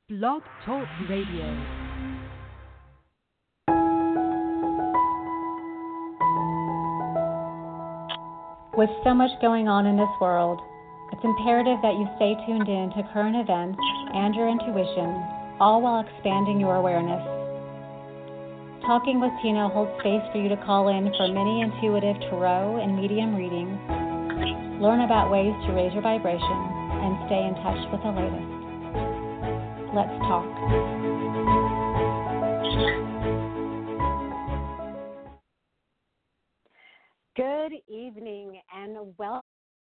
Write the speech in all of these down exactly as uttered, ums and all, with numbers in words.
Blog Talk Radio. With so much going on in this world, it's imperative that you stay tuned in to current events and your intuition, all while expanding your awareness. Talking with Tina holds space for you to call in for mini intuitive tarot and medium readings, learn about ways to raise your vibration, and stay in touch with the latest. Let's talk. Good evening and welcome.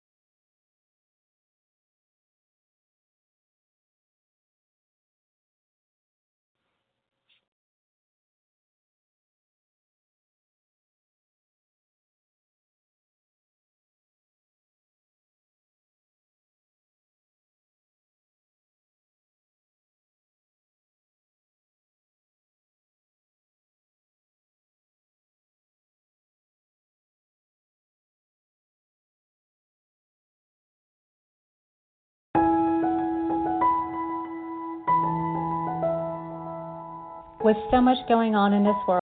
With so much going on in this world,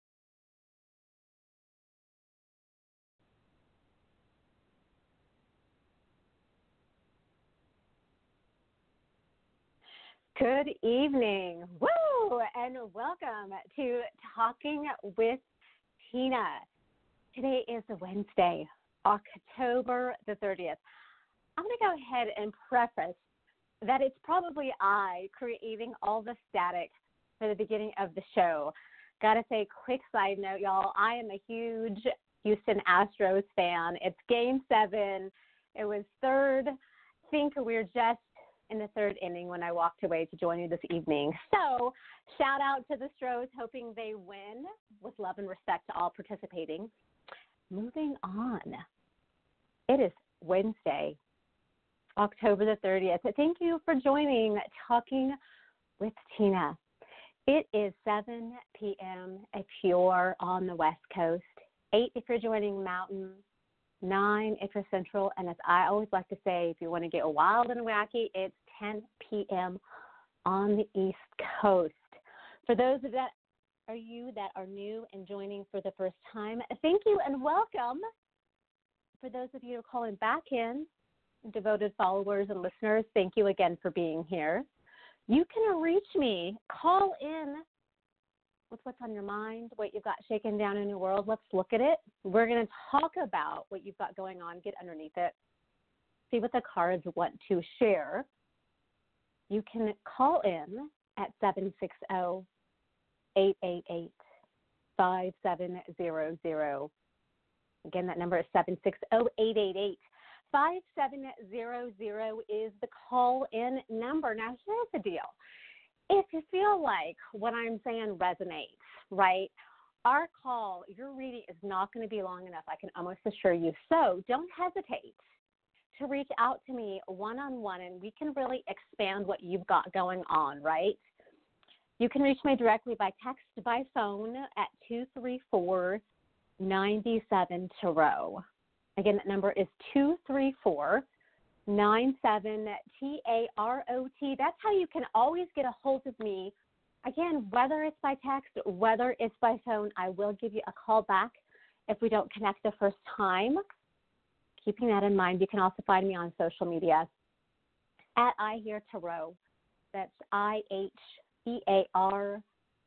good evening, woo, and welcome to Talking with Tina. Today is Wednesday, October the thirtieth. I'm going to go ahead and preface that it's probably I creating all the static for the beginning of the show. Gotta say, quick side note, y'all, I am a huge Houston Astros fan. It's game seven. It was third. I think we're just in the third inning when I walked away to join you this evening. So shout out to the Stros, hoping they win with love and respect to all participating. Moving on. It is Wednesday, October the thirtieth. Thank you for joining Talking with Tina. It is seven p.m. if you're on the West Coast, eight if you're joining Mountain, nine if you're Central, and as I always like to say, if you want to get wild and wacky, it's ten p.m. on the East Coast. For those of that are you that are new and joining for the first time, thank you and welcome. For those of you who are calling back in, devoted followers and listeners, thank you again for being here. You can reach me, call in with what's on your mind, what you've got shaken down in your world. Let's look at it. We're going to talk about what you've got going on, get underneath it, see what the cards want to share. You can call in at seven six zero, eight eight eight, five seven zero zero. Again, that number is seven six zero, eight eight eight, five seven zero zero is the call-in number. Now, here's the deal. If you feel like what I'm saying resonates, right, our call, your reading is not going to be long enough, I can almost assure you. So don't hesitate to reach out to me one-on-one, and we can really expand what you've got going on, right? You can reach me directly by text, by phone at two three four, nine seven, tarot. Again, that number is two three four, nine seven, T A R O T. That's how you can always get a hold of me. Again, whether it's by text, whether it's by phone, I will give you a call back if we don't connect the first time. Keeping that in mind, you can also find me on social media at I Hear Tarot. That's I H E A R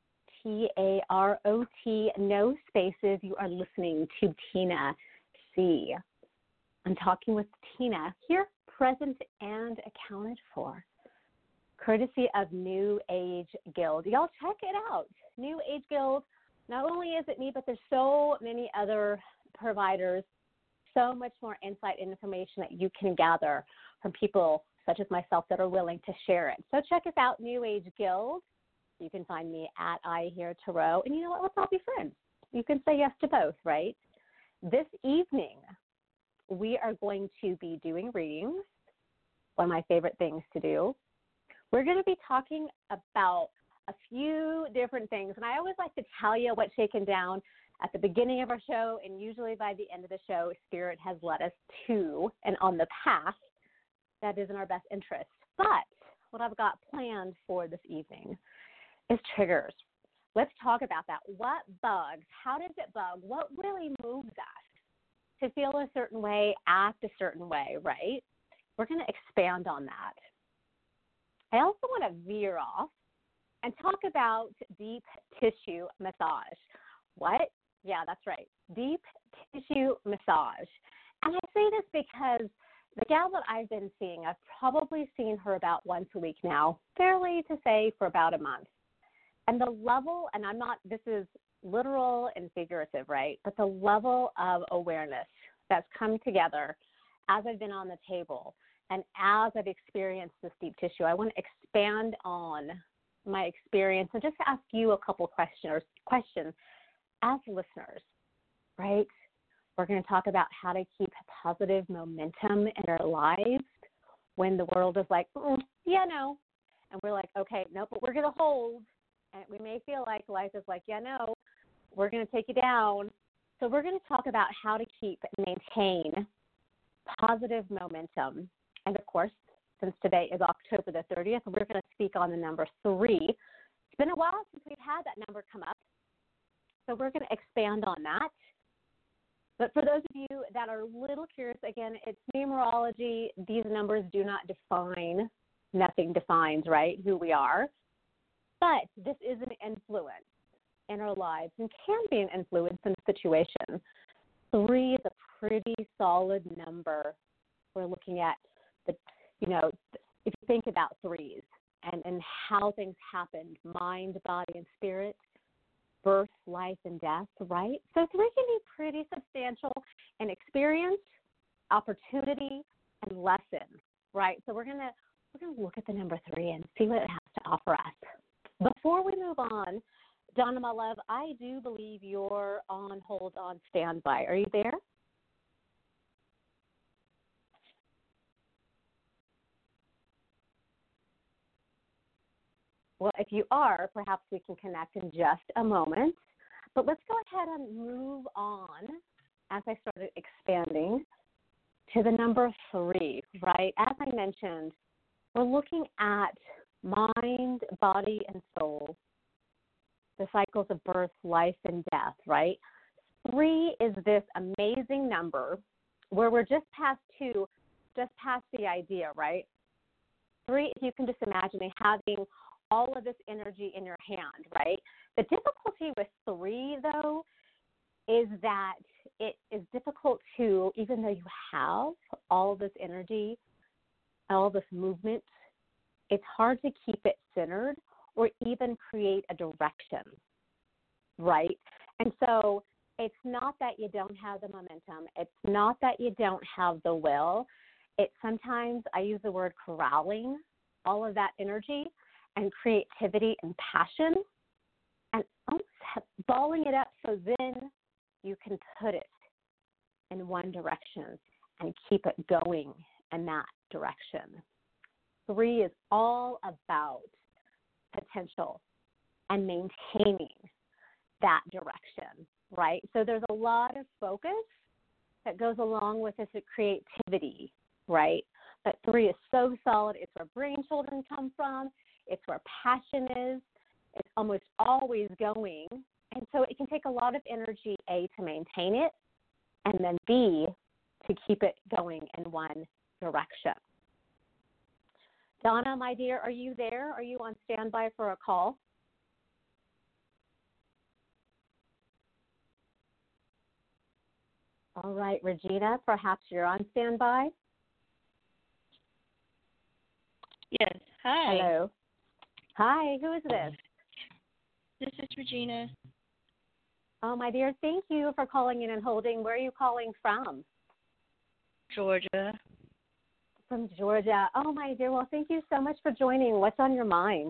T A R O T. No spaces. You are listening to Tina C. I'm talking with Tina here, present and accounted for, courtesy of New Age Guild. Y'all check it out. New Age Guild, not only is it me, but there's so many other providers, so much more insight and information that you can gather from people such as myself that are willing to share it. So check us out, New Age Guild. You can find me at I Hear Tarot. And you know what? Let's all be friends. You can say yes to both, right? This evening, we are going to be doing readings, one of my favorite things to do. We're going to be talking about a few different things, and I always like to tell you what's shaken down at the beginning of our show, and usually by the end of the show, Spirit has led us to and on the path that is in our best interest. But what I've got planned for this evening is triggers. Let's talk about that. What bugs? How does it bug? What really moves us to feel a certain way, act a certain way, right? We're going to expand on that. I also want to veer off and talk about deep tissue massage. What? Yeah, that's right. Deep tissue massage. And I say this because the gal that I've been seeing, I've probably seen her about once a week now, fairly to say for about a month. And the level, and I'm not, this is literal and figurative, right? But the level of awareness that's come together as I've been on the table and as I've experienced this deep tissue, I want to expand on my experience and just ask you a couple questions, questions as listeners, right? We're going to talk about how to keep positive momentum in our lives when the world is like, mm, yeah, no. And we're like, okay, no, but we're going to hold. And we may feel like life is like, yeah, no, we're going to take you down. So we're going to talk about how to keep and maintain positive momentum. And, of course, since today is October the thirtieth, we're going to speak on the number three. It's been a while since we've had that number come up. So we're going to expand on that. But for those of you that are a little curious, again, it's numerology. These numbers do not define, nothing defines, right, who we are. But this is an influence in our lives and can be an influence in a situation. Three is a pretty solid number. We're looking at, the, you know, if you think about threes and, and how things happened, mind, body, and spirit, birth, life, and death, right? So three can be pretty substantial in experience, opportunity, and lesson, right? So we're gonna we're gonna look at the number three and see what it has to offer us. Before we move on, Donna, my love, I do believe you're on hold on standby. Are you there? Well, if you are, perhaps we can connect in just a moment. But let's go ahead and move on as I started expanding to the number three, right? As I mentioned, we're looking at mind, body, and soul, the cycles of birth, life, and death, right? Three is this amazing number where we're just past two, just past the idea, right? Three, if you can just imagine having all of this energy in your hand, right? The difficulty with three, though, is that it is difficult to, even though you have all of this energy, all this movement, it's hard to keep it centered or even create a direction, right? And so it's not that you don't have the momentum. It's not that you don't have the will. It's sometimes, I use the word corralling all of that energy and creativity and passion and almost balling it up so then you can put it in one direction and keep it going in that direction. Three is all about potential and maintaining that direction, right? So there's a lot of focus that goes along with this creativity, right? But three is so solid. It's where brain children come from. It's where passion is. It's almost always going. And so it can take a lot of energy, A, to maintain it, and then B, to keep it going in one direction. Donna, my dear, are you there? Are you on standby for a call? All right, Regina, perhaps you're on standby? Yes. Hi. Hello. Hi, who is this? This is Regina. Oh, my dear, thank you for calling in and holding. Where are you calling from? Georgia. From Georgia. Oh, my dear, well, thank you so much for joining. What's on your mind?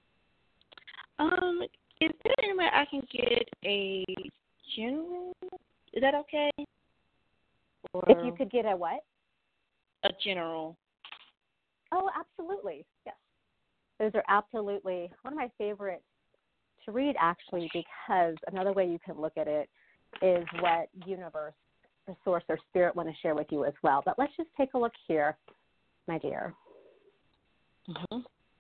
Um, is there any way I can get a general? Is that okay? Or If you could get a what? a general. Oh, absolutely. Yes. Those are absolutely one of my favorites to read, actually, because another way you can look at it is what universe, the source, or spirit want to share with you as well. But let's just take a look here, my dear. Mm-hmm.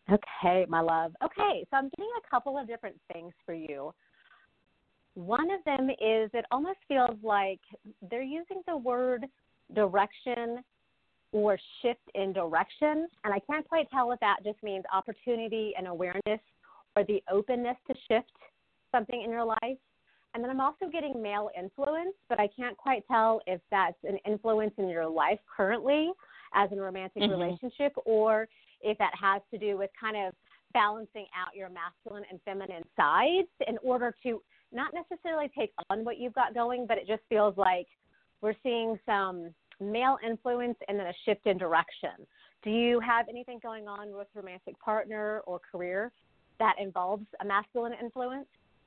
Okay, my love. Okay, so I'm getting a couple of different things for you. One of them is it almost feels like they're using the word direction or shift in direction, and I can't quite tell if that just means opportunity and awareness or the openness to shift something in your life. And then I'm also getting male influence, but I can't quite tell if that's an influence in your life currently as in a romantic mm-hmm. relationship, or if that has to do with kind of balancing out your masculine and feminine sides in order to not necessarily take on what you've got going, but it just feels like we're seeing some male influence and then a shift in direction. Do you have anything going on with romantic partner or career that involves a masculine influence?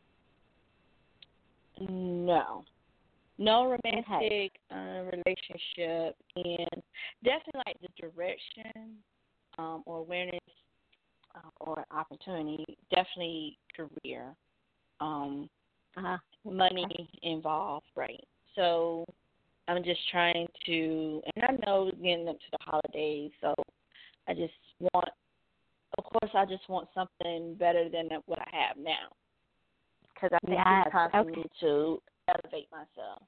No. No romantic Okay. uh, relationship, and definitely like the direction um, or awareness uh, or opportunity, definitely career, um, Uh-huh. money involved, right? So I'm just trying to, and I know we're getting up to the holidays, so I just want, of course, I just want something better than what I have now, because I think Yes. it's time for Okay. me to elevate myself.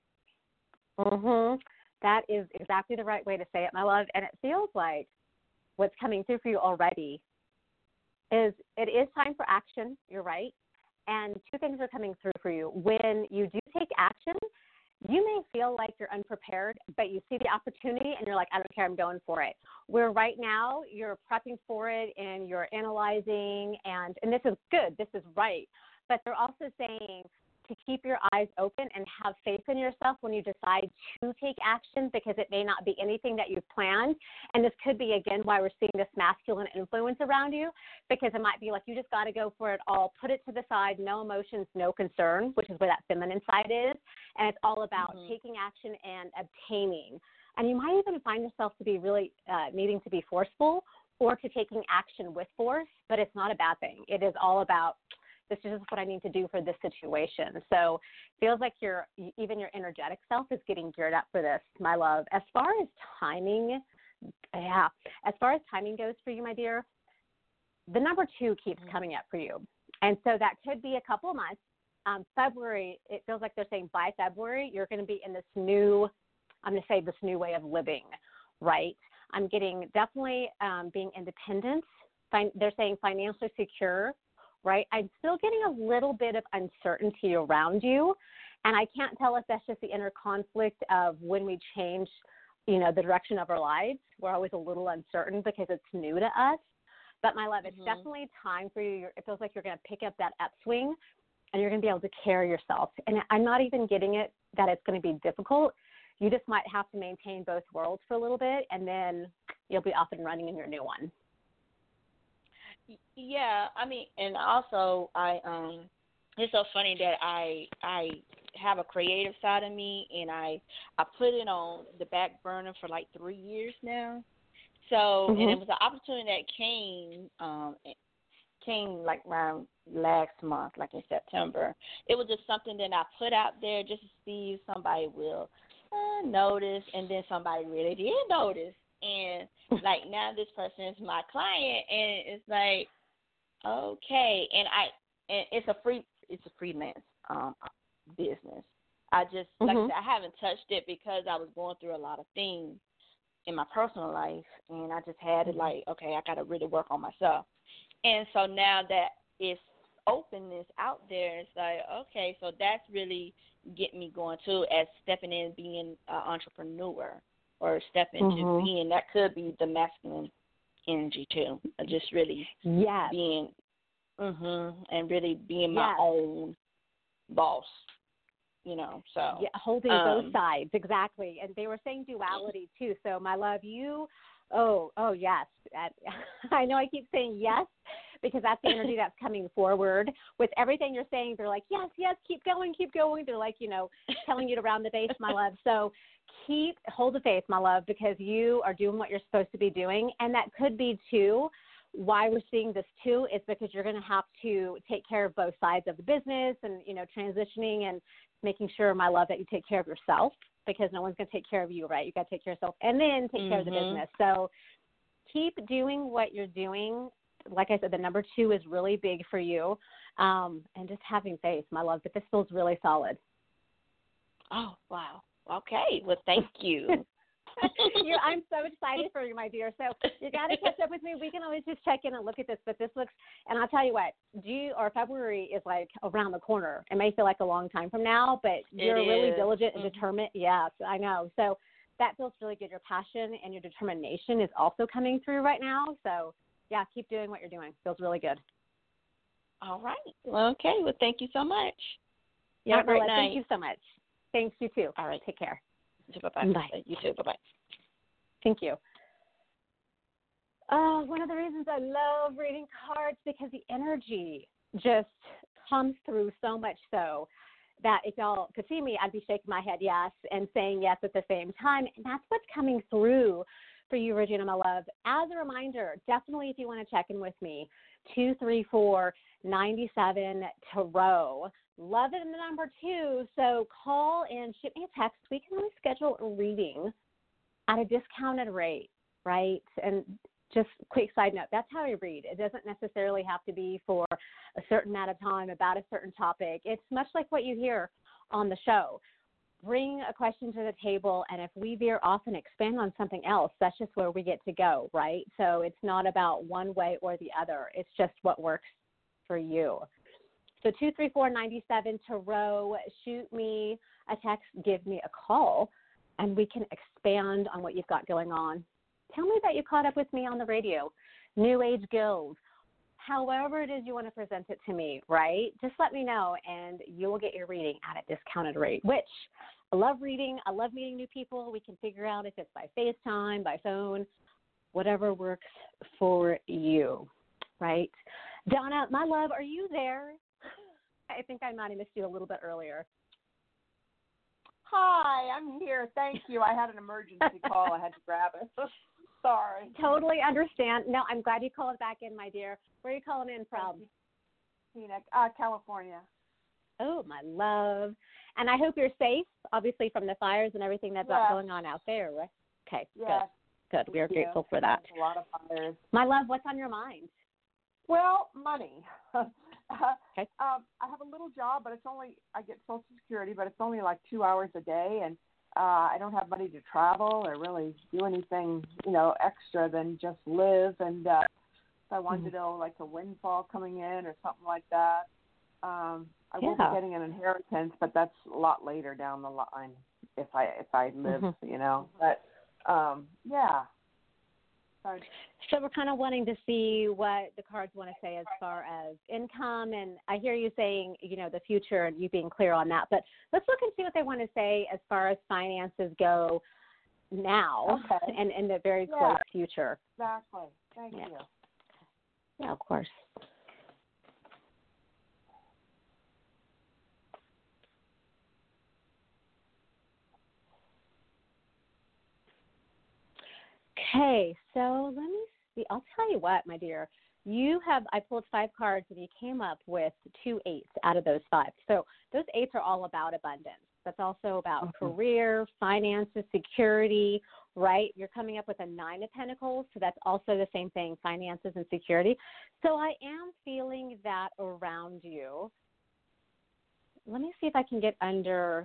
Mhm. That is exactly the right way to say it, my love. And it feels like what's coming through for you already is it is time for action. You're right. And two things are coming through for you. When you do take action, you may feel like you're unprepared, but you see the opportunity and you're like, I don't care, I'm going for it. Where right now you're prepping for it and you're analyzing, and, and this is good, this is right. But they're also saying to keep your eyes open and have faith in yourself when you decide to take action, because it may not be anything that you've planned. And this could be, again, why we're seeing this masculine influence around you, because it might be like you just got to go for it all, put it to the side, no emotions, no concern, which is where that feminine side is. And it's all about mm-hmm. taking action and obtaining. And you might even find yourself to be really uh, needing to be forceful or to taking action with force, but it's not a bad thing. It is all about, this is just what I need to do for this situation. So it feels like your even your energetic self is getting geared up for this, my love. As far as timing, yeah, as far as timing goes for you, my dear, the number two keeps mm-hmm. coming up for you. And so that could be a couple of months. Um, February, it feels like they're saying by February, you're going to be in this new, I'm going to say this new way of living, right? I'm getting definitely um, being independent. Fin- they're saying financially secure. Right? I'm still getting a little bit of uncertainty around you, and I can't tell if that's just the inner conflict of when we change, you know, the direction of our lives. We're always a little uncertain because it's new to us. But, my love, it's mm-hmm. definitely time for you. You're, it feels like you're going to pick up that upswing, and you're going to be able to carry yourself. And I'm not even getting it that it's going to be difficult. You just might have to maintain both worlds for a little bit, and then you'll be off and running in your new one. Yeah, I mean, and also I um, it's so funny that I I have a creative side of me, and I I put it on the back burner for like three years now. So mm-hmm. and it was an opportunity that came um came like around last month, like in September. It was just something that I put out there just to see if somebody will uh, notice, and then somebody really did notice. And, like, now this person is my client, and it's like, okay. And I and it's a free it's a freelance um, business. I just, mm-hmm. like I said, I haven't touched it because I was going through a lot of things in my personal life, and I just had it like, okay, I got to really work on myself. And so now that it's openness out there, it's like, okay, so that's really getting me going, too, as stepping in being an entrepreneur. Or step into mm-hmm. being, that could be the masculine energy too. Just really yes. being, mm-hmm, and really being my yes. own boss, you know. So yeah, holding um, both sides, exactly. And they were saying duality too. So my love, you, oh, oh yes. I know I keep saying yes, because that's the energy that's coming forward. With everything you're saying, they're like, yes, yes, keep going, keep going. They're like, you know, telling you to round the base, my love. So keep, hold the faith, my love, because you are doing what you're supposed to be doing. And that could be, too, why we're seeing this, too, is because you're going to have to take care of both sides of the business and, you know, transitioning and making sure, my love, that you take care of yourself, because no one's going to take care of you, right? You got to take care of yourself and then take mm-hmm. care of the business. So keep doing what you're doing. like I said, the number two is really big for you. Um, and just having faith, my love, but this feels really solid. Oh, wow. Okay. Well, thank you. you I'm so excited for you, my dear. So you got to catch up with me. We can always just check in and look at this, but this looks, and I'll tell you what, June or February is like around the corner. It may feel like a long time from now, but you're really diligent and mm-hmm. determined. Yes, I know. So that feels really good. Your passion and your determination is also coming through right now. So yeah, keep doing what you're doing. Feels really good. All right. Well, okay. Well, thank you so much. Yeah, Have a great night. Thank you so much. Thanks, you too. All right. Take care. Bye-bye. Bye. You too. Bye-bye. Thank you. Uh, one of the reasons I love reading cards because the energy just comes through so much so that if y'all could see me, I'd be shaking my head yes and saying yes at the same time. And that's what's coming through for you, Regina, my love. As a reminder, definitely if you want to check in with me, two three four, nine seven, Tarot. Love it in the number two. So call and shoot me a text. We can always schedule a reading at a discounted rate, right? And just quick side note, that's how I read. It doesn't necessarily have to be for a certain amount of time about a certain topic. It's much like what you hear on the show. Bring a question to the table, and if we veer off and expand on something else, that's just where we get to go, right? So it's not about one way or the other. It's just what works for you. So two three four, nine seven, Tarot, shoot me a text, give me a call, and we can expand on what you've got going on. Tell me that you caught up with me on the radio, New Age Guild, however it is you want to present it to me, right? Just let me know, and you will get your reading at a discounted rate, which I love reading. I love meeting new people. We can figure out if it's by FaceTime, by phone, whatever works for you, right? Donna, my love, are you there? I think I might have missed you a little bit earlier. Hi, I'm here. Thank you. I had an emergency call. I had to grab it. Sorry. Totally understand. No, I'm glad you called back in, my dear. Where are you calling in from? Phoenix, uh, California. Oh, my love. And I hope you're safe, obviously, from the fires and everything that's yes. going on out there, right? Okay, yes. good. Good. We are grateful for that. There's a lot of fires. My love, what's on your mind? Well, money. Okay. um, I have a little job, but it's only, I get Social Security, but it's only like two hours a day, and uh, I don't have money to travel or really do anything, you know, extra than just live. And uh, so I wanted mm-hmm. to know, like, a windfall coming in or something like that. Um, I yeah. will be getting an inheritance, but that's a lot later down the line if I if I live, mm-hmm. you know. But, um, yeah. Sorry. So we're kind of wanting to see what the cards want to say as far as income, and I hear you saying, you know, the future and you being clear on that. But let's look and see what they want to say as far as finances go now okay. and in the very yeah. close future. Exactly. Thank yeah. you. Yeah, of course. Okay, so let me see. I'll tell you what, my dear. You have, I pulled five cards and you came up with two eights out of those five. So those eights are all about abundance. That's also about mm-hmm. career, finances, security, right? You're coming up with a nine of pentacles, so that's also the same thing, finances and security. So I am feeling that around you. Let me see if I can get under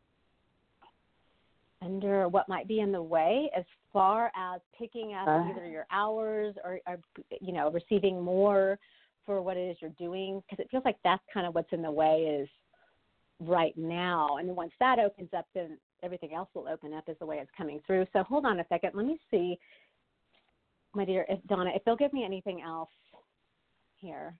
under what might be in the way as far as picking up uh, either your hours or, or, you know, receiving more for what it is you're doing, because it feels like that's kind of what's in the way is right now. And once that opens up, then everything else will open up as the way it's coming through. So hold on a second. Let me see, my dear, if Donna, if they'll give me anything else here.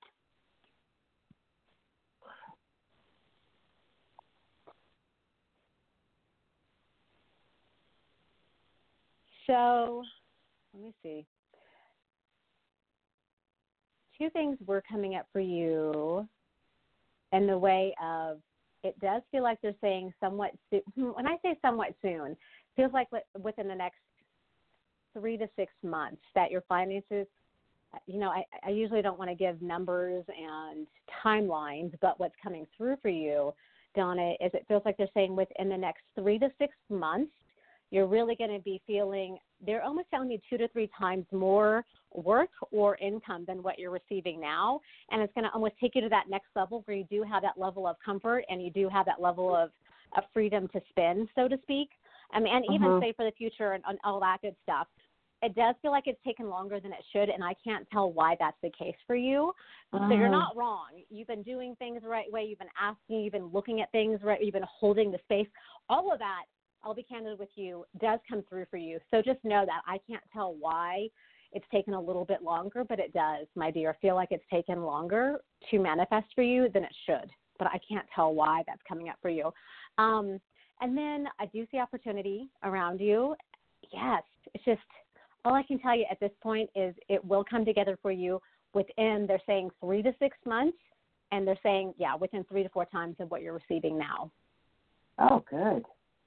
So let me see. Two things were coming up for you in the way of, it does feel like they're saying somewhat soon. When I say somewhat soon, it feels like within the next three to six months that your finances, you know, I, I usually don't want to give numbers and timelines, but what's coming through for you, Donna, is it feels like they're saying within the next three to six months, you're really going to be feeling, they're almost telling me two to three times more work or income than what you're receiving now. And it's going to almost take you to that next level where you do have that level of comfort and you do have that level of, of freedom to spend, so to speak. Um, and even Mhm. say for the future and, and all that good stuff. It does feel like it's taken longer than it should, and I can't tell why that's the case for you. Uh-huh. So you're not wrong. You've been doing things the right way. You've been asking. You've been looking at things right. You've been holding the space. All of that, I'll be candid with you, does come through for you. So just know that I can't tell why it's taken a little bit longer, but it does, my dear. Feel like it's taken longer to manifest for you than it should, but I can't tell why that's coming up for you. Um, and then I do see opportunity around you. Yes, it's just – all I can tell you at this point is it will come together for you within, they're saying three to six months, and they're saying, yeah, within three to four times of what you're receiving now. Oh, good.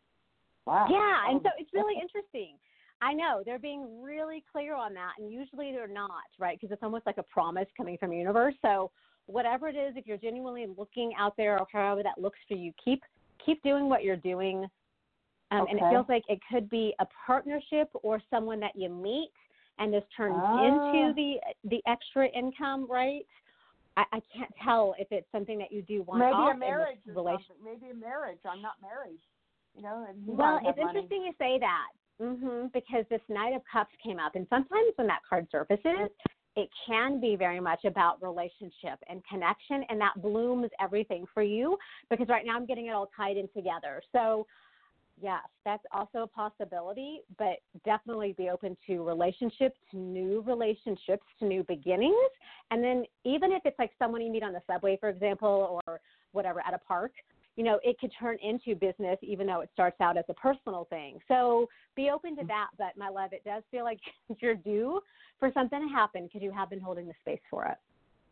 Wow. Yeah, and Oh. so it's really interesting. I know, they're being really clear on that, and usually they're not, right, because it's almost like a promise coming from the universe. So whatever it is, if you're genuinely looking out there or however that looks for you, keep keep doing what you're doing. Um, okay. And it feels like it could be a partnership or someone that you meet and this turns ah. into the the extra income, right? I, I can't tell if it's something that you do want Maybe off a marriage in this or relationship. something. Maybe a marriage. I'm not married. You know, and he Well, might have it's money. interesting you say that mm-hmm, because this Knight of Cups came up. And sometimes when that card surfaces, it can be very much about relationship and connection, and that blooms everything for you because right now I'm getting it all tied in together. So yes, that's also a possibility, but definitely be open to relationships, to new relationships, to new beginnings. And then even if it's like someone you meet on the subway, for example, or whatever at a park, you know, it could turn into business even though it starts out as a personal thing. So be open to that. But my love, it does feel like you're due for something to happen because you have been holding the space for it.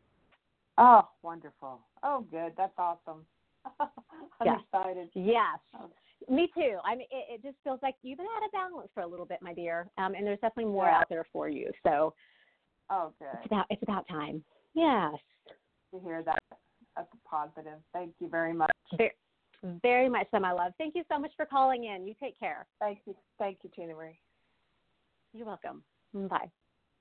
Oh, wonderful. Oh, good. That's awesome. I'm yes. excited. Yes. Oh. Me too. I mean, it, it just feels like you've been out of balance for a little bit, my dear, um, and there's definitely more yeah. out there for you. So, oh, good. It's about it's about time. Yes. To hear that, that's a positive. Thank you very much. Very, very much so, my love. Thank you so much for calling in. You take care. Thank you. Thank you, Tina Marie. You're welcome. Bye.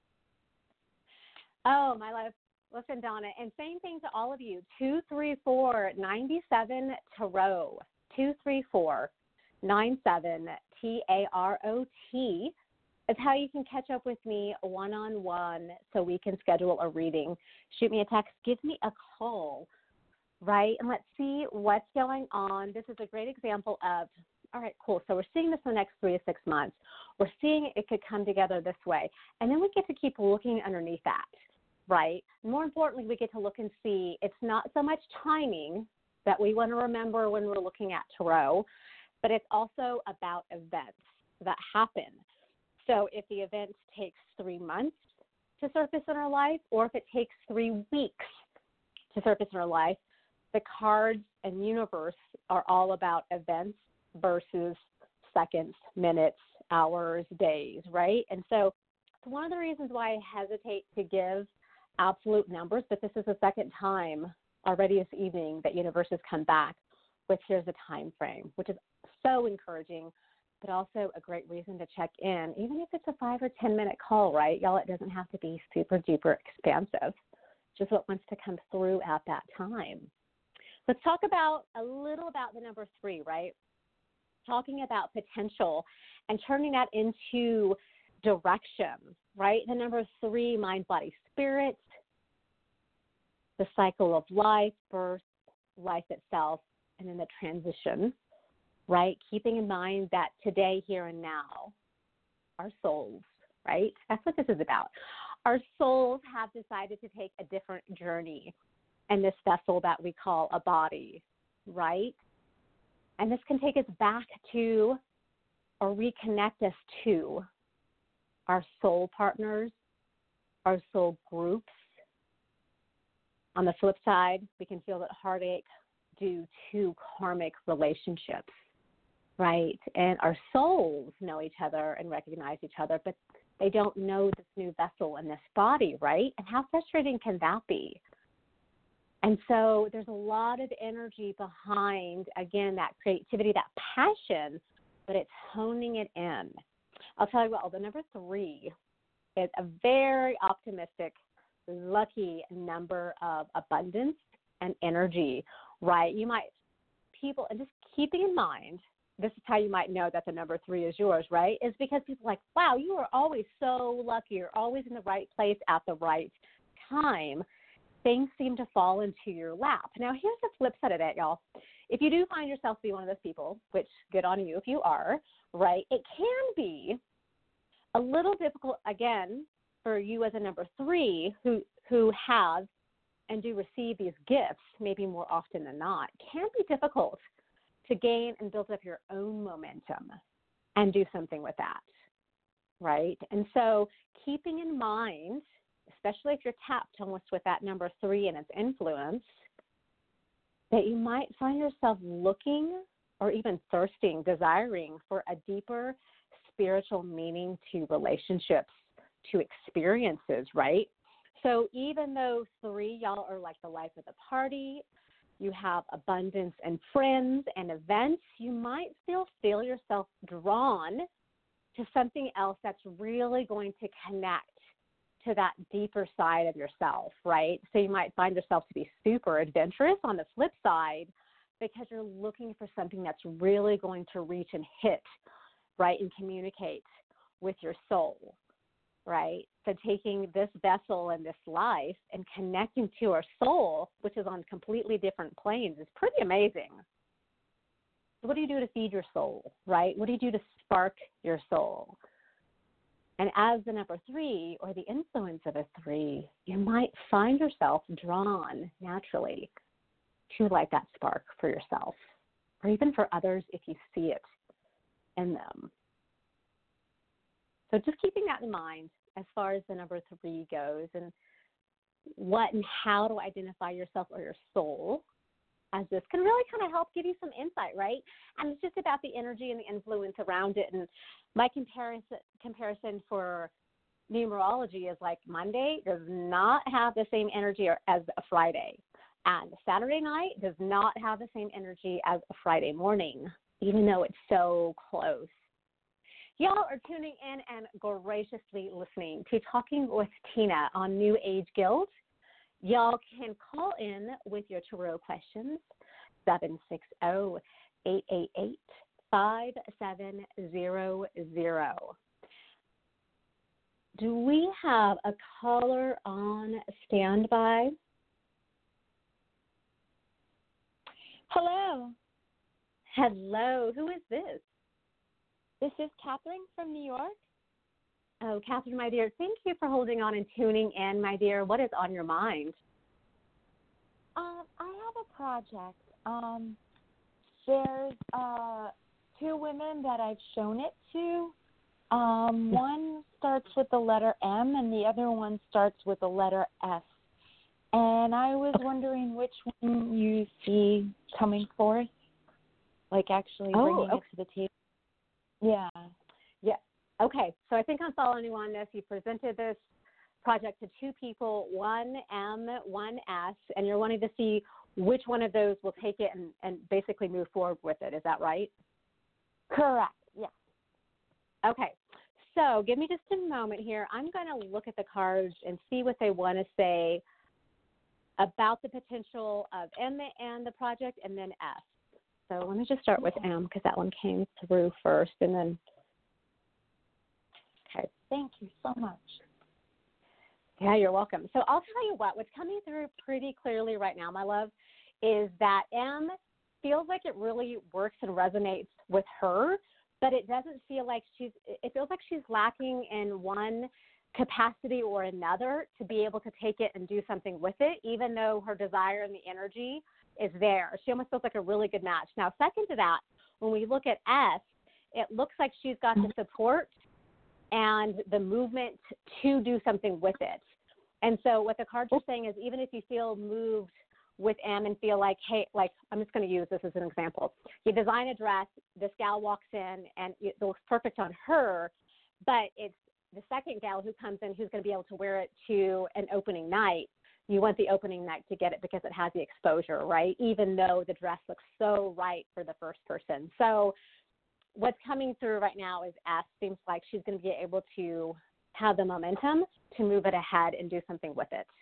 Oh, my love. Listen, Donna, and same thing to all of you. two three four, nine seven, tarot. two three four, nine seven, T A R O T is how you can catch up with me one-on-one so we can schedule a reading. Shoot me a text. Give me a call, right? And let's see what's going on. This is a great example of, all right, cool. So we're seeing this in the next three to six months. We're seeing it could come together this way. And then we get to keep looking underneath that, right? More importantly, we get to look and see it's not so much timing that we want to remember when we're looking at tarot, but it's also about events that happen. So if the event takes three months to surface in our life, or if it takes three weeks to surface in our life, the cards and universe are all about events versus seconds, minutes, hours, days, right? And so it's one of the reasons why I hesitate to give absolute numbers, but this is the second time already this evening that universe has come back with here's a time frame, which is so encouraging, but also a great reason to check in, even if it's a five or ten minute call, right? Y'all, it doesn't have to be super duper expansive, just what wants to come through at that time. Let's talk about a little about the number three, right? Talking about potential and turning that into direction, right? The number three, mind, body, spirit, the cycle of life, birth, life itself, and then the transition, right? Keeping in mind that today, here and now, our souls, right? That's what this is about. Our souls have decided to take a different journey in this vessel that we call a body, right? And this can take us back to or reconnect us to our soul partners, our soul groups. On the flip side, we can feel that heartache due to karmic relationships, right? And our souls know each other and recognize each other, but they don't know this new vessel in this body, right? And how frustrating can that be? And so there's a lot of energy behind, again, that creativity, that passion, but it's honing it in. I'll tell you what, the number three is a very optimistic, lucky number of abundance and energy, right? You might, people, and just keeping in mind, this is how you might know that the number three is yours, right? Is because people are like, wow, you are always so lucky. You're always in the right place at the right time. Things seem to fall into your lap. Now, here's the flip side of that, y'all. If you do find yourself to be one of those people, which good on you if you are, right, it can be a little difficult, again, for you as a number three who, who have and do receive these gifts, maybe more often than not, can be difficult to gain and build up your own momentum and do something with that, right? And so keeping in mind, especially if you're tapped almost with that number three and its influence, that you might find yourself looking or even thirsting, desiring for a deeper spiritual meaning to relationships, to experiences, right? So even though three, y'all are like the life of the party, you have abundance and friends and events, you might still feel yourself drawn to something else that's really going to connect to that deeper side of yourself, right? So you might find yourself to be super adventurous on the flip side because you're looking for something that's really going to reach and hit, right, and communicate with your soul, right? So taking this vessel and this life and connecting to our soul, which is on completely different planes, is pretty amazing. So what do you do to feed your soul, right? What do you do to spark your soul? And as the number three or the influence of a three, you might find yourself drawn naturally to light that spark for yourself or even for others if you see it in them. So just keeping that in mind as far as the number three goes, and what and how to identify yourself or your soul as this can really kind of help give you some insight, right? And it's just about the energy and the influence around it. And my comparison comparison for numerology is like Monday does not have the same energy as a Friday. And Saturday night does not have the same energy as a Friday morning, even though it's so close. Y'all are tuning in and graciously listening to Talking with Tina on New Age Guild. Y'all can call in with your tarot questions, seven six zero, eight eight eight, five seven zero zero. Do we have a caller on standby? Hello. Hello. Who is this? This is Catherine from New York. Oh, Catherine, my dear, thank you for holding on and tuning in, my dear. What is on your mind? Um, I have a project. Um, there's uh, two women that I've shown it to. Um, one starts with the letter M, and the other one starts with the letter S. And I was wondering which one you see coming forth, like actually oh, bringing okay. it to the table. Yeah. Yeah. Okay. So I think I'm following you on this. You presented this project to two people, one M, one S, and you're wanting to see which one of those will take it and, and basically move forward with it. Is that right? Correct. Yeah. Okay. So give me just a moment here. I'm going to look at the cards and see what they want to say about the potential of M and the project, and then S. So let me just start with M because that one came through first, and then, okay. Thank you so much. Yeah, you're welcome. So I'll tell you what, what's coming through pretty clearly right now, my love, is that M feels like it really works and resonates with her, but it doesn't feel like she's, it feels like she's lacking in one capacity or another to be able to take it and do something with it, even though her desire and the energy is there. She almost feels like a really good match. Now, second to that, when we look at S, it looks like she's got the support and the movement to do something with it. And so what the cards are saying is even if you feel moved with M and feel like, hey, like I'm just going to use this as an example. You design a dress, this gal walks in, and it looks perfect on her, but it's the second gal who comes in who's going to be able to wear it to an opening night. You want the opening night to get it because it has the exposure, right? Even though the dress looks so right for the first person. So what's coming through right now is S. Seems like she's going to be able to have the momentum to move it ahead and do something with it.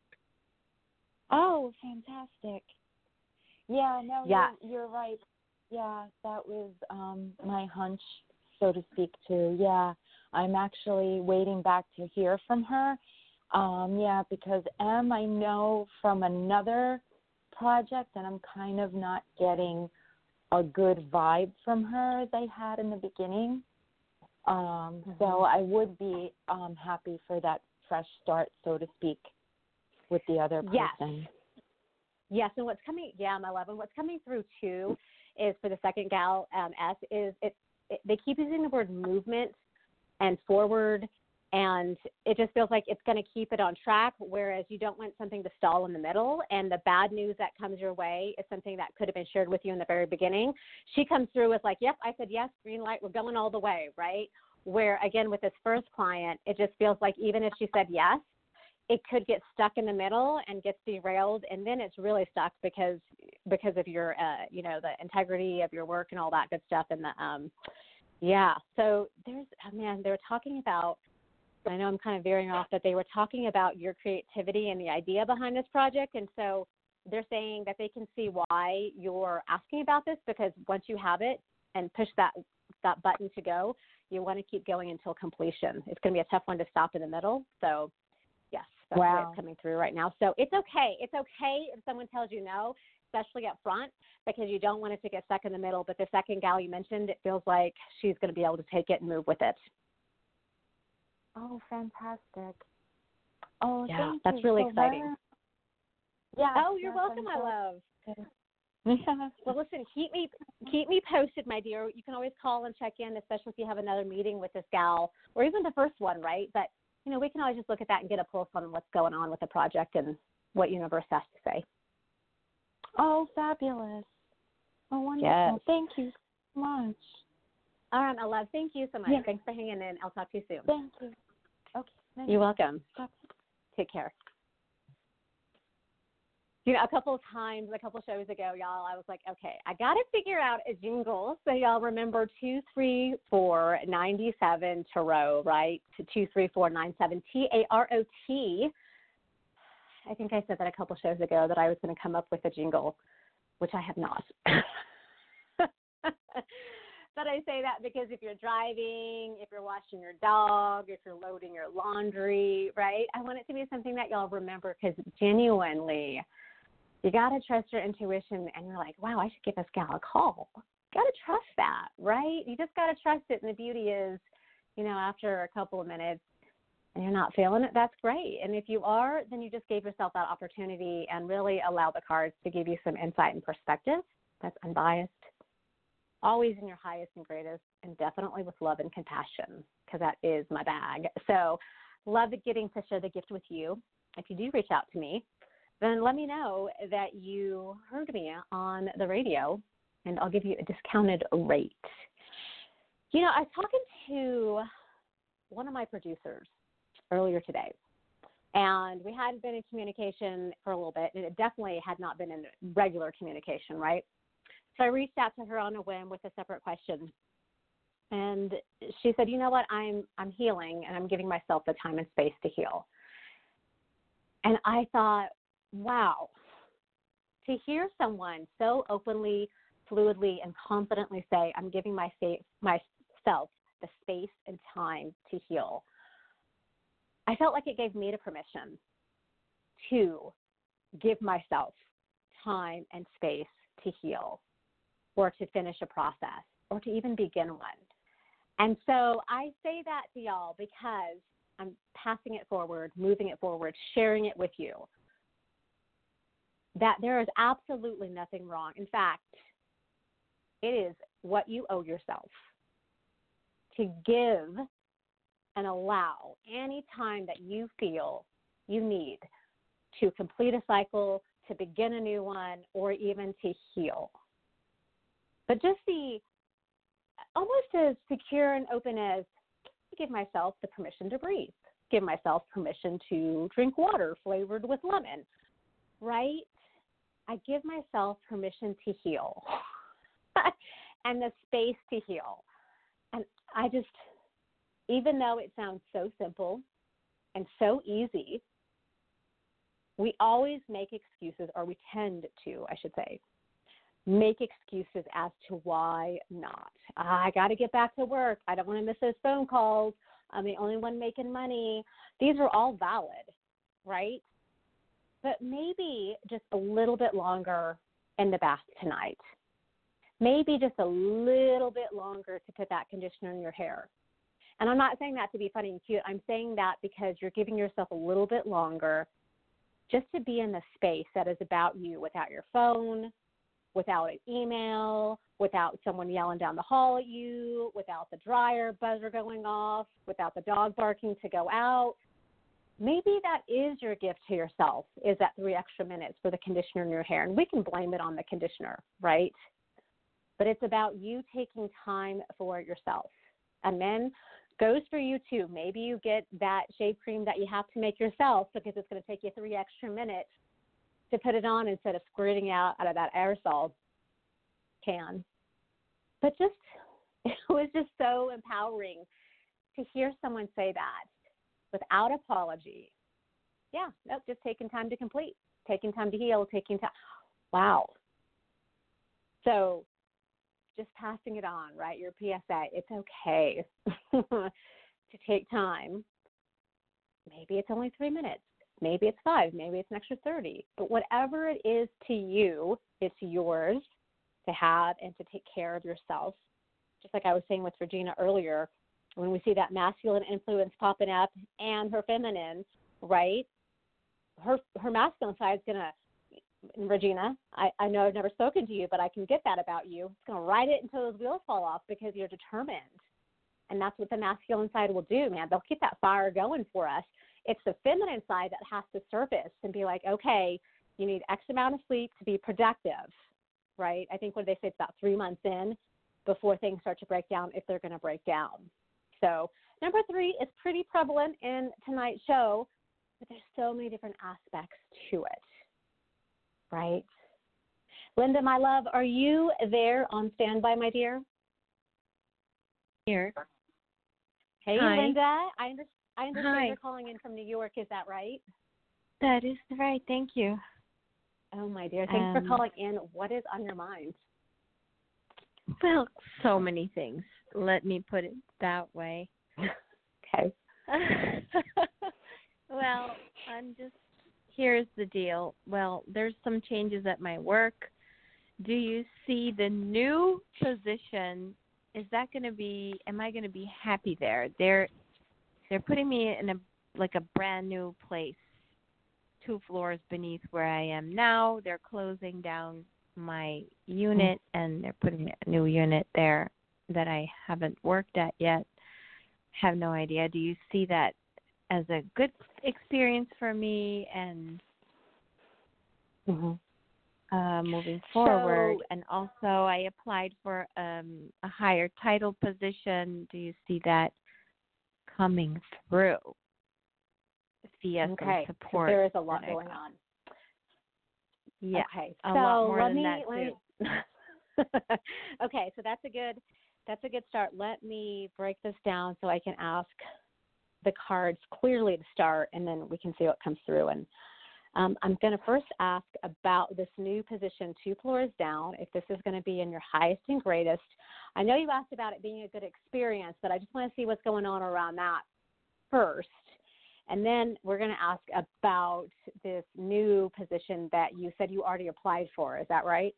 Oh, fantastic. Yeah, no, yeah. you're, you're right. Yeah, that was um, my hunch, so to speak, too. Yeah, I'm actually waiting back to hear from her. Um, yeah, because M, I know from another project, and I'm kind of not getting a good vibe from her as I had in the beginning. Um, mm-hmm. So I would be um, happy for that fresh start, so to speak, with the other person. Yes. Yes, and what's coming, yeah, I'm eleven. What's coming through, too, is for the second gal, um, S, is it, it, they keep using the word movement and forward, and it just feels like it's going to keep it on track, whereas you don't want something to stall in the middle, and the bad news that comes your way is something that could have been shared with you in the very beginning. She comes through with like, yep, I said yes, green light, we're going all the way, right? Where, again, with this first client, it just feels like even if she said yes, it could get stuck in the middle and gets derailed, and then it's really stuck because because of your, uh, you know, the integrity of your work and all that good stuff. And the, um, yeah, so there's, oh man, they were talking about, I know I'm kind of veering off, but they were talking about your creativity and the idea behind this project, and so they're saying that they can see why you're asking about this, because once you have it and push that that button to go, you want to keep going until completion. It's going to be a tough one to stop in the middle, so yes. That's wow. the way it's coming through right now. So it's okay. It's okay if someone tells you no, especially up front, because you don't want it to get stuck in the middle. But the second gal you mentioned, it feels like she's going to be able to take it and move with it. Oh, fantastic. Oh, yeah, thank that's you really so exciting. much. Yeah. Oh, you're yes, welcome, I'm my so love. Yeah. Well, listen, keep me keep me posted, my dear. You can always call and check in, especially if you have another meeting with this gal, or even the first one, right? But you know, we can always just look at that and get a pulse on what's going on with the project and what Universe has to say. Oh, fabulous. Oh, wonderful. Yes. Thank you so much. All right, my love. Thank you so much. Yeah. Thanks for hanging in. I'll talk to you soon. Thank you. Okay. Thank You're welcome. you. Take care. You know, a couple of times, a couple of shows ago, y'all, I was like, okay, I got to figure out a jingle. So y'all remember two three four nine seven Tarot, right? two three four nine seven T A R O T. I think I said that a couple of shows ago that I was going to come up with a jingle, which I have not. But I say that because if you're driving, if you're washing your dog, if you're loading your laundry, right? I want it to be something that y'all remember, because genuinely, you got to trust your intuition, and you're like, wow, I should give this gal a call. Got to trust that, right? You just got to trust it, and the beauty is, you know, after a couple of minutes and you're not feeling it, that's great. And if you are, then you just gave yourself that opportunity and really allow the cards to give you some insight and perspective that's unbiased, always in your highest and greatest, and definitely with love and compassion, because that is my bag. So love getting to share the gift with you. If you do reach out to me, then let me know that you heard me on the radio, and I'll give you a discounted rate. You know, I was talking to one of my producers earlier today, and we hadn't been in communication for a little bit, and it definitely had not been in regular communication, right? So I reached out to her on a whim with a separate question, and she said, you know what, I'm I'm healing, and I'm giving myself the time and space to heal. And I thought, wow, to hear someone so openly, fluidly, and confidently say, I'm giving my fa- myself the space and time to heal, I felt like it gave me the permission to give myself time and space to heal, or to finish a process, or to even begin one. And so I say that to y'all because I'm passing it forward, moving it forward, sharing it with you, that there is absolutely nothing wrong. In fact, it is what you owe yourself to give and allow any time that you feel you need to complete a cycle, to begin a new one, or even to heal. But just be almost as secure and open as give myself the permission to breathe, give myself permission to drink water flavored with lemon, right? I give myself permission to heal and the space to heal. And I just, even though it sounds so simple and so easy, we always make excuses, or we tend to, I should say, make excuses as to why not. Ah, I got to get back to work. I don't want to miss those phone calls. I'm the only one making money. These are all valid, right? But maybe just a little bit longer in the bath tonight. Maybe just a little bit longer to put that conditioner in your hair. And I'm not saying that to be funny and cute. I'm saying that because you're giving yourself a little bit longer just to be in the space that is about you, without your phone, without an email, without someone yelling down the hall at you, without the dryer buzzer going off, without the dog barking to go out. Maybe that is your gift to yourself, is that three extra minutes for the conditioner in your hair. And we can blame it on the conditioner, right? But it's about you taking time for yourself. And then goes for you too. Maybe you get that shave cream that you have to make yourself because it's going to take you three extra minutes to put it on instead of squirting out out of that aerosol can. But just, it was just so empowering to hear someone say that without apology. Yeah, nope, just taking time to complete, taking time to heal, taking time. Wow. So just passing it on, right? Your P S A, it's okay to take time. Maybe it's only three minutes. Maybe it's five. Maybe it's an extra thirty. But whatever it is to you, it's yours to have and to take care of yourself. Just like I was saying with Regina earlier, when we see that masculine influence popping up and her feminine, right? Her her masculine side is going to, Regina, I, I know I've never spoken to you, but I can get that about you. It's going to ride it until those wheels fall off because you're determined. And that's what the masculine side will do, man. They'll keep that fire going for us. It's the feminine side that has to surface and be like, okay, you need X amount of sleep to be productive, right? I think what they say, it's about three months in before things start to break down, if they're going to break down. So number three is pretty prevalent in tonight's show, but there's so many different aspects to it. Right? Linda, my love, are you there on standby, my dear? Here. Hey, Hi. Linda. I, under- I understand Hi. you're calling in from New York. Is that right? That is right. Thank you. Oh, my dear. Thanks Um, for calling in. What is on your mind? Well, so many things. Let me put it that way. Okay. Well, I'm just, here's the deal. Well, there's some changes at my work. Do you see the new position? Is that going to be, am I going to be happy there? They're, they're putting me in a, like a brand new place, two floors beneath where I am now. They're closing down my unit and they're putting a new unit there that I haven't worked at yet. Have no idea. Do you see that as a good experience for me and Mm-hmm. uh, moving forward? So, and also I applied for um, a higher title position. Do you see that coming through via okay. some So support? there is a lot that I going got? on. Yeah, Okay. a So lot more let than me, that let too. me okay, so that's a good that's a good start. Let me break this down so I can ask the cards clearly to start, and then we can see what comes through. And um, I'm going to first ask about this new position, two floors down, if this is going to be in your highest and greatest. I know you asked about it being a good experience, but I just want to see what's going on around that first. And then we're going to ask about this new position that you said you already applied for. Is that right?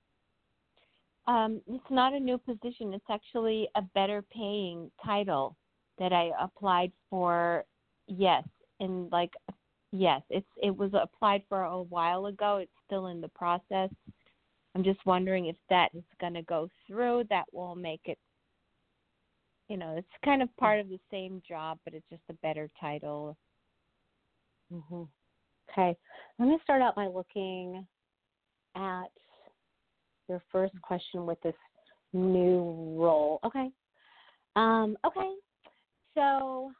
Um, it's not a new position. It's actually a better paying title that I applied for. Yes, and like, yes, it's it was applied for a while ago. It's still in the process. I'm just wondering if that is going to go through. That will make it, you know, it's kind of part of the same job, but it's just a better title. Mm-hmm. Okay. Let me start out by looking at your first question with this new role. Okay. Um, okay. So,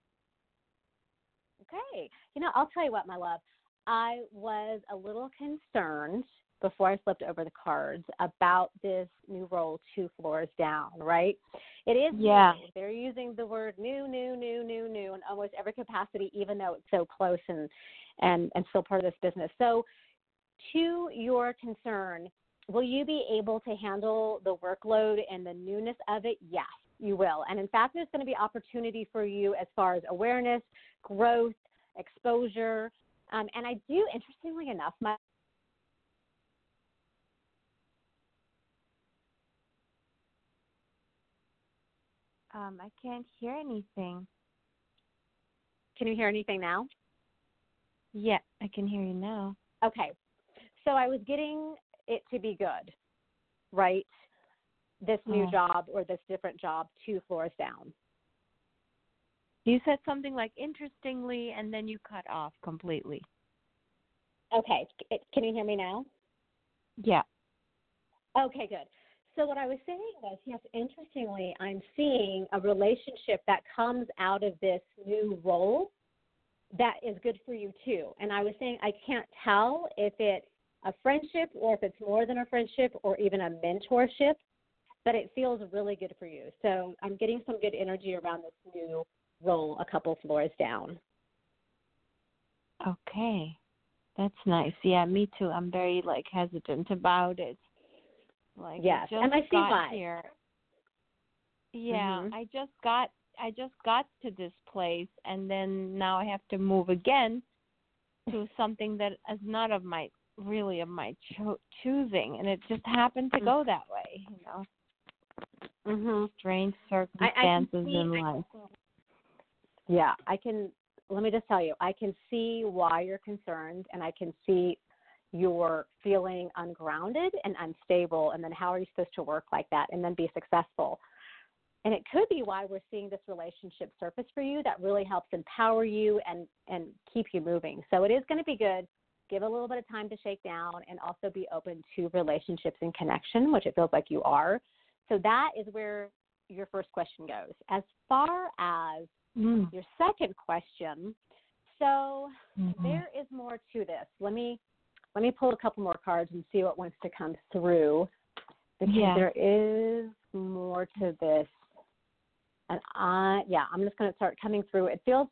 okay. You know, I'll tell you what, my love. I was a little concerned before I flipped over the cards about this new role two floors down, right? It is Yeah. new. They're using the word new, new, new, new, new in almost every capacity, even though it's so close and, and, and still part of this business. So to your concern, will you be able to handle the workload and the newness of it? Yes, you will. And in fact, there's going to be opportunity for you as far as awareness, growth, exposure. Um, and I do, interestingly enough, my Um, I can't hear anything. can you hear anything now? Yeah, I can hear you now. Okay. So I was getting it to be good, right? This new Oh. job or this different job two floors down. You said something like interestingly, and then you cut off completely. Okay. C- Can you hear me now? Yeah. Okay, good. So what I was saying was, yes, interestingly, I'm seeing a relationship that comes out of this new role that is good for you too. And I was saying I can't tell if it's a friendship or if it's more than a friendship or even a mentorship, but it feels really good for you. So I'm getting some good energy around this new role a couple floors down. Okay. That's nice. Yeah, me too. I'm very like hesitant about it. Like Yes, I just and I see got why. here. Yeah, Mhm. I just got I just got to this place, and then now I have to move again to something that is not of my really of my cho- choosing, and it just happened to go that way. You know, Mhm. strange I, I can circumstances see, in I life. can, yeah, I can, let me just tell you, I can see why you're concerned, and I can see you're feeling ungrounded and unstable, and then how are you supposed to work like that and then be successful? And it could be why we're seeing this relationship surface for you that really helps empower you and, and keep you moving. So it is going to be good. Give a little bit of time to shake down and also be open to relationships and connection, which it feels like you are. So that is where your first question goes. As far as Mm. your second question, so Mhm. there is more to this. Let me let me pull a couple more cards and see what wants to come through, because Yeah. there is more to this. And I, yeah, I'm just going to start coming through. It feels,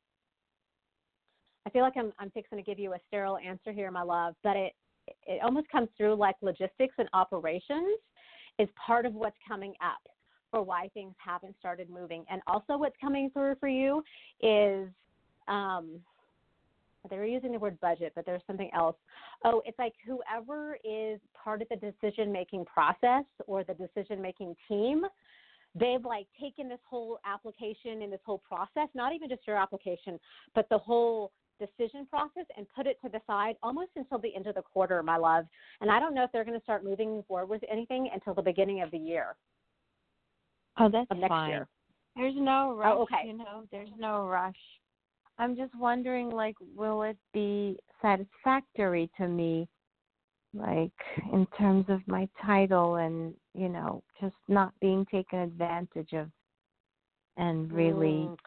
I feel like I'm, I'm fixing to give you a sterile answer here, my love, but it, it almost comes through like logistics and operations is part of what's coming up for why things haven't started moving. And also what's coming through for you is, um, they were using the word budget, but there's something else. Oh, it's like whoever is part of the decision-making process or the decision-making team, they've like taken this whole application and this whole process, not even just your application, but the whole decision process, and put it to the side almost until the end of the quarter, my love. And I don't know if they're going to start moving forward with anything until the beginning of the year. Oh, that's of next fine. year. There's no rush. Oh, okay. You know, there's no rush. I'm just wondering, like, will it be satisfactory to me, like, in terms of my title and, you know, just not being taken advantage of and really Mm.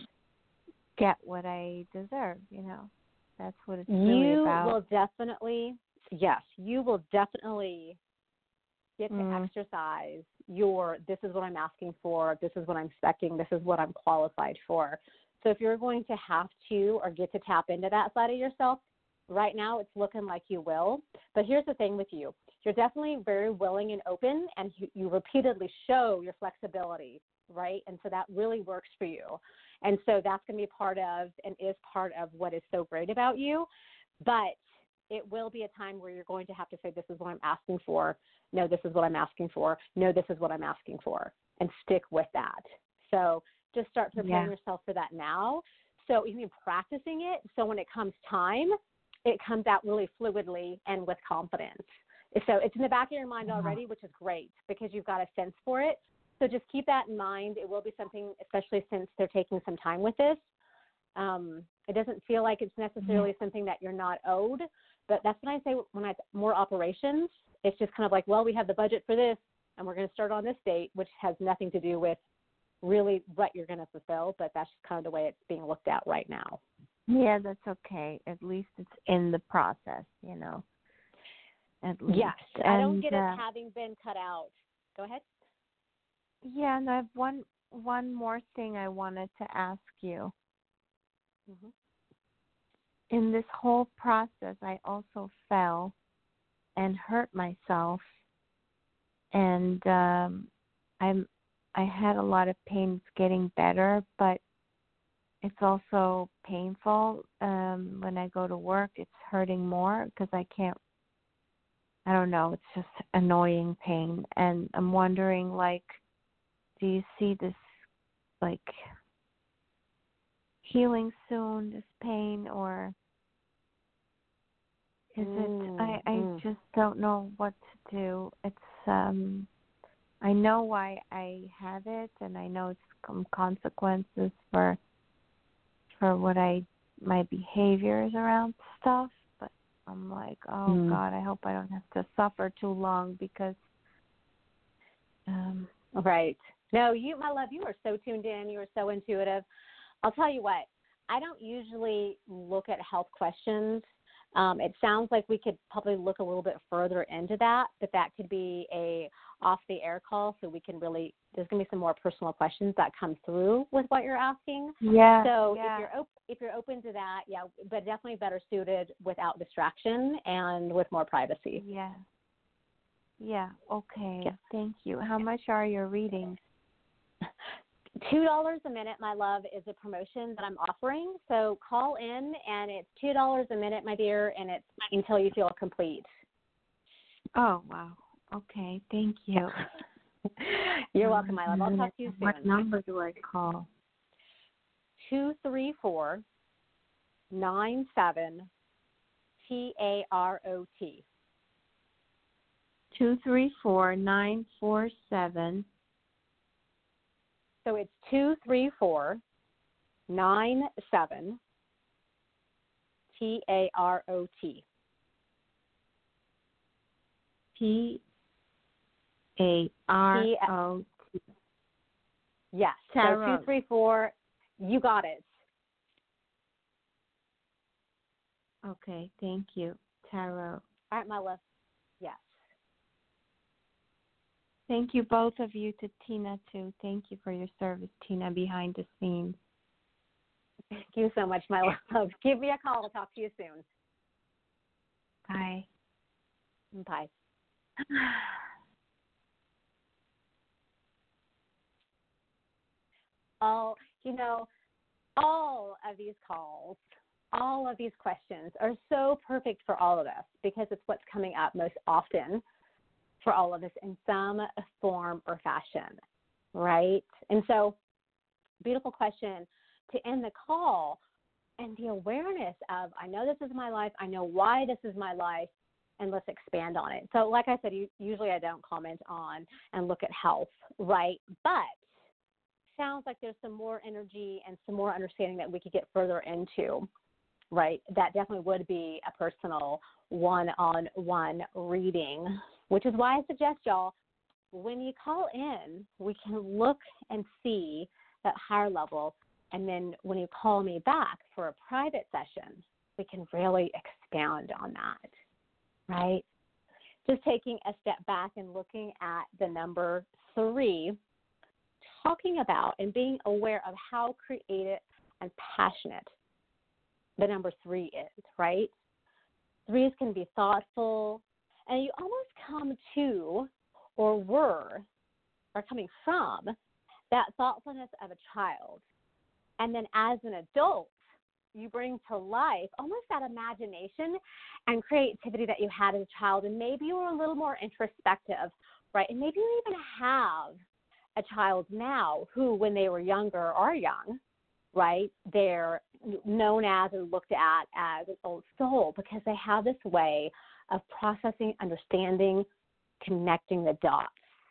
get what I deserve, you know? That's what it's You really about. will definitely, yes, you will definitely get to Mm. exercise your, this is what I'm asking for, this is what I'm expecting, this is what I'm qualified for. So if you're going to have to or get to tap into that side of yourself, right now it's looking like you will. But here's the thing with you. You're definitely very willing and open, and you, you repeatedly show your flexibility, right? And so that really works for you. And so that's going to be part of and is part of what is so great about you. But it will be a time where you're going to have to say, this is what I'm asking for. No, this is what I'm asking for. No, this is what I'm asking for. And stick with that. So just start preparing Yeah. yourself for that now. So even practicing it, so when it comes time, it comes out really fluidly and with confidence. So it's in the back of your mind already, which is great because you've got a sense for it. So just keep that in mind. It will be something, especially since they're taking some time with this. Um, it doesn't feel like it's necessarily mm-hmm. something that you're not owed, but that's when I say when I more operations, it's just kind of like, well, we have the budget for this and we're going to start on this date, which has nothing to do with really what you're going to fulfill, but that's just kind of the way it's being looked at right now. Yeah, that's okay. At least it's in the process, you know. At least. Yes, and, I don't get uh, it having been cut out. Go ahead. Yeah, and I have one one more thing I wanted to ask you. Mm-hmm. In this whole process, I also fell and hurt myself, and um, I'm I had a lot of pain. It's getting better, but it's also painful. Um, when I go to work, it's hurting more because I can't. I don't know. It's just annoying pain, and I'm wondering, like, do you see this, like, healing soon? This pain, or is Mm, it? I I mm. just don't know what to do. It's um. I know why I have it, and I know it's some consequences for for what I my behaviors around stuff. But I'm like, oh Mm. God, I hope I don't have to suffer too long because. Um, Right. No, you, my love, you are so tuned in. You are so intuitive. I'll tell you what, I don't usually look at health questions. Um, it sounds like we could probably look a little bit further into that, but that could be a off the air call, so we can really, there's going to be some more personal questions that come through with what you're asking. yeah. So yeah. if you're op- if you're open to that, yeah, but definitely better suited without distraction and with more privacy. Yeah. Yeah. Okay. Yeah. Thank you. How much are your readings? Two dollars a minute, my love, is a promotion that I'm offering. So call in, and it's two dollars a minute, my dear, and it's until you feel complete. Oh wow. Okay. Thank you. You're welcome, my love. I'll talk to you soon. What number do I call? Two three four nine seven T A R O T. Two three four nine four seven. So it's two three four nine seven T A R O T. T A R O T. Yes. So Tarot. two three four. You got it. Okay. Thank you. Tarot. All right, my love. Yes. Thank you, both of you, to Tina, too. Thank you for your service, Tina, behind the scenes. Thank you so much, my love. Give me a call. I'll talk to you soon. Bye. Bye. Oh, you know, all of these calls, all of these questions are so perfect for all of us because it's what's coming up most often for all of us in some form or fashion, right? And so, beautiful question to end the call, and the awareness of, I know this is my life, I know why this is my life, and let's expand on it. So like I said, usually I don't comment on and look at health, right? But sounds like there's some more energy and some more understanding that we could get further into, right? That definitely would be a personal one-on-one reading, which is why I suggest, y'all, when you call in, we can look and see that higher level. And then when you call me back for a private session, we can really expand on that, right? Just taking a step back and looking at the number three, talking about and being aware of how creative and passionate the number three is, right? Threes can be thoughtful, and you almost come to or were or coming from that thoughtfulness of a child. And then as an adult, you bring to life almost that imagination and creativity that you had as a child. And maybe you were a little more introspective, right? And maybe you even have a child now who, when they were younger, are young, right? They're known as and looked at as an old soul because they have this way of processing, understanding, connecting the dots,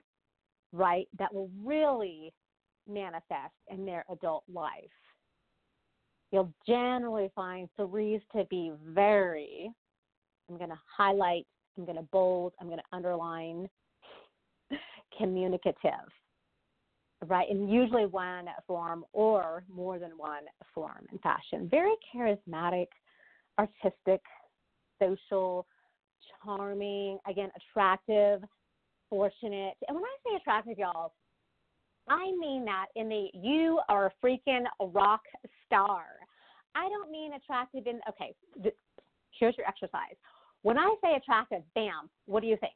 right? That will really manifest in their adult life. You'll generally find threes to be very, I'm going to highlight, I'm going to bold, I'm going to underline, communicative, right? And usually one form or more than one form and fashion. Very charismatic, artistic, social, charming, again, attractive, fortunate. And when I say attractive, y'all, I mean that in the you are a freaking rock star. I don't mean attractive in, okay, th- here's your exercise. When I say attractive, bam, what do you think?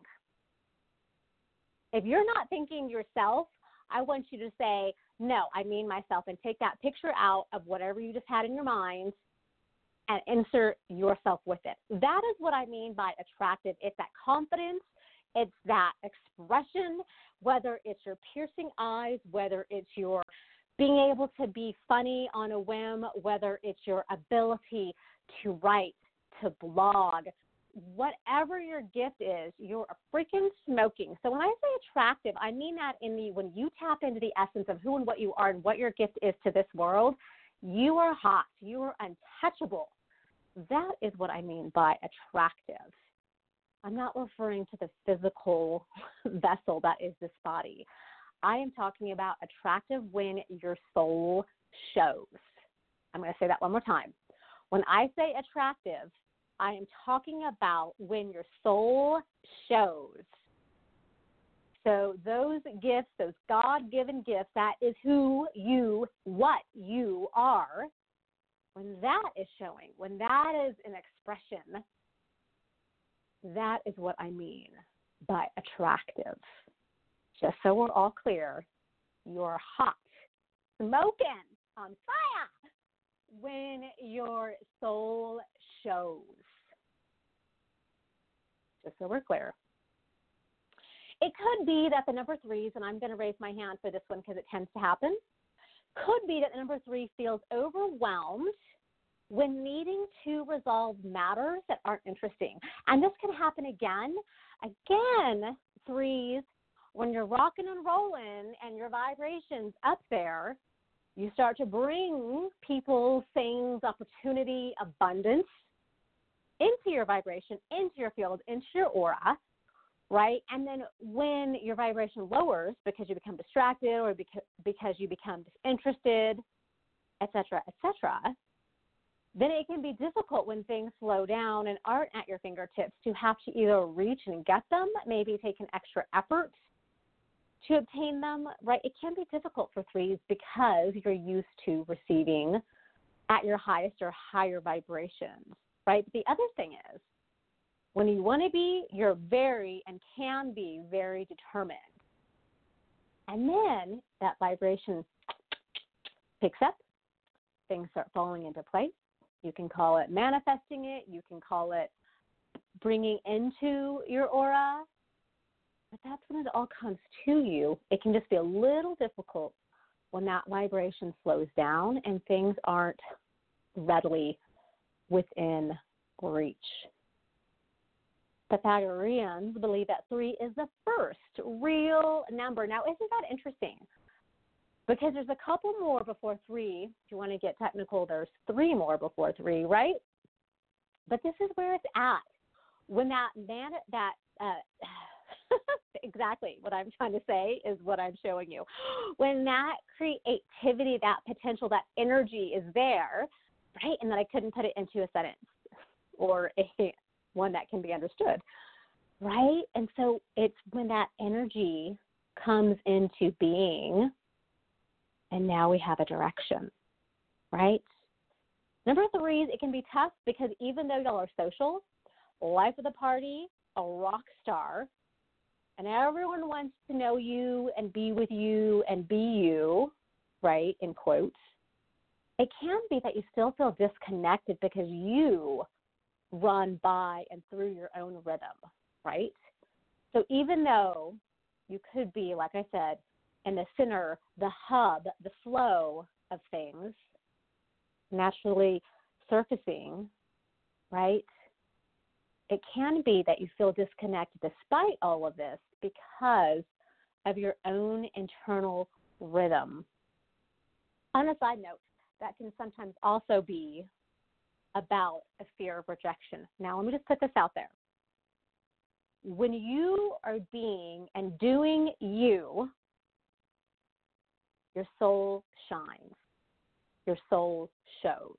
If you're not thinking yourself, I want you to say, no, I mean myself, and take that picture out of whatever you just had in your mind and insert yourself with it. That is what I mean by attractive. It's that confidence. It's that expression, whether it's your piercing eyes, whether it's your being able to be funny on a whim, whether it's your ability to write, to blog, whatever your gift is, you're freaking smoking. So when I say attractive, I mean that in the when you tap into the essence of who and what you are and what your gift is to this world, you are hot. You are untouchable. That is what I mean by attractive. I'm not referring to the physical vessel that is this body. I am talking about attractive when your soul shows. I'm going to say that one more time. When I say attractive, I am talking about when your soul shows. So those gifts, those God-given gifts, that is who you, what you are, when that is showing, when that is an expression, that is what I mean by attractive. Just so we're all clear, you're hot, smoking, on fire, when your soul shows. Just so we're clear. It could be that the number threes, and I'm going to raise my hand for this one because it tends to happen, could be that the number three feels overwhelmed when needing to resolve matters that aren't interesting. And this can happen again. Again, threes, when you're rocking and rolling and your vibration's up there, you start to bring people, things, opportunity, abundance into your vibration, into your field, into your aura, right? And then when your vibration lowers because you become distracted or beca- because you become disinterested, et cetera, et cetera, then it can be difficult when things slow down and aren't at your fingertips to have to either reach and get them, maybe take an extra effort to obtain them, right? It can be difficult for threes because you're used to receiving at your highest or higher vibrations, right? But the other thing is, when you want to be, you're very and can be very determined. And then that vibration picks up, things start falling into place. You can call it manifesting it. You can call it bringing into your aura. But that's when it all comes to you. It can just be a little difficult when that vibration slows down and things aren't readily within reach. Pythagoreans believe that three is the first real number. Now, isn't that interesting? Because there's a couple more before three. If you want to get technical, there's three more before three, right? But this is where it's at. When that man, that, uh, exactly what I'm trying to say is what I'm showing you. When that creativity, that potential, that energy is there, right? And that I couldn't put it into a sentence or a one that can be understood, right? And so it's when that energy comes into being, and now we have a direction, right? Number threes, it can be tough because even though y'all are social, life of the party, a rock star, and everyone wants to know you and be with you and be you, right, in quotes, it can be that you still feel disconnected because you run by and through your own rhythm, right? So even though you could be, like I said, in the center, the hub, the flow of things naturally surfacing, right? It can be that you feel disconnected despite all of this because of your own internal rhythm. On a side note, that can sometimes also be about a fear of rejection. Now, let me just put this out there. When you are being and doing you, your soul shines. Your soul shows.